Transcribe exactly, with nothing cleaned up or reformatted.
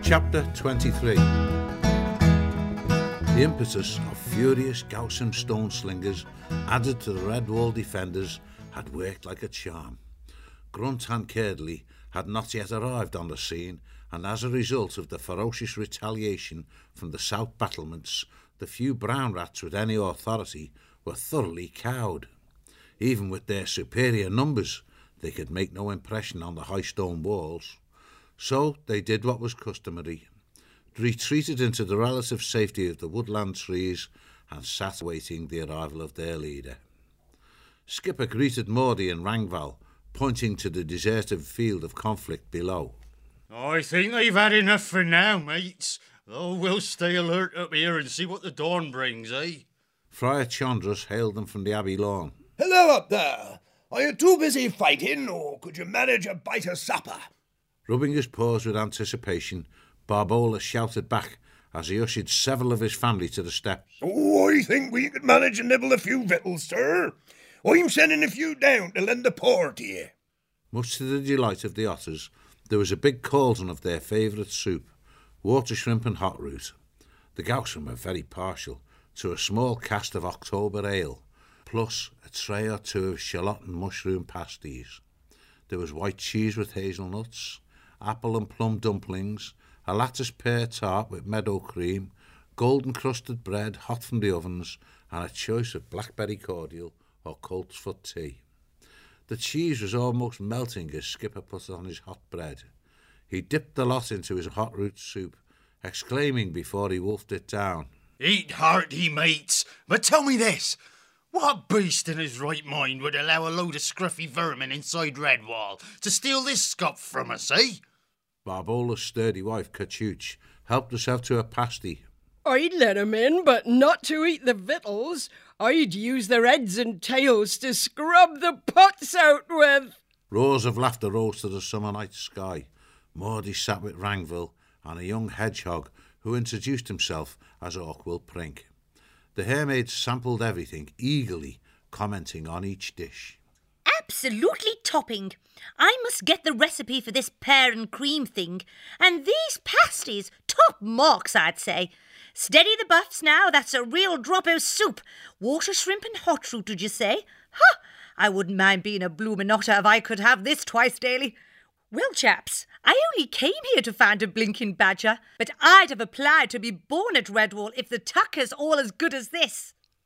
Chapter twenty-three. The impetus of furious Gowsome stone slingers added to the Redwall defenders had worked like a charm. Grunt and Curdley had not yet arrived on the scene, and as a result of the ferocious retaliation from the south battlements, the few brown rats with any authority were thoroughly cowed. Even with their superior numbers, they could make no impression on the high stone walls. So they did what was customary, retreated into the relative safety of the woodland trees and sat waiting the arrival of their leader. Skipper greeted Maudie and Rangval, pointing to the deserted field of conflict below. I think they've had enough for now, mates. Though we'll stay alert up here and see what the dawn brings, eh? Friar Chondrus hailed them from the Abbey lawn. Hello up there. Are you too busy fighting, or could you manage a bite of supper? Rubbing his paws with anticipation, Barbola shouted back as he ushered several of his family to the steps. Oh, I think we could manage to nibble a few victuals, sir. I'm sending a few down to lend a pour to you. Much to the delight of the otters, there was a big cauldron of their favourite soup, water shrimp and hot root. The Gowsome were very partial to a small cask of October ale, plus a tray or two of shallot and mushroom pasties. There was white cheese with hazelnuts, apple and plum dumplings, a lattice pear tart with meadow cream, golden crusted bread hot from the ovens, and a choice of blackberry cordial or colt's foot tea. The cheese was almost melting as Skipper put it on his hot bread. He dipped the lot into his hot root soup, exclaiming before he wolfed it down, Eat hearty, mates, but tell me this. What beast in his right mind would allow a load of scruffy vermin inside Redwall to steal this scop from us, eh? Barbola's sturdy wife, Cachuch, helped herself to a pasty. I'd let 'em in, but not to eat the victuals. I'd use their heads and tails to scrub the pots out with. Roars of laughter rose to the summer night sky. Maudie sat with Rangval and a young hedgehog who introduced himself as Orkwill Prink. The hairmaids sampled everything, eagerly commenting on each dish. Absolutely topping. I must get the recipe for this pear and cream thing. And these pasties, top marks, I'd say. Steady the buffs now, that's a real drop of soup. Water shrimp and hot root, did you say? Ha! I wouldn't mind being a bloomin' otter if I could have this twice daily. Well, chaps, I only came here to find a blinking badger, but I'd have applied to be born at Redwall if the tucker's all as good as this.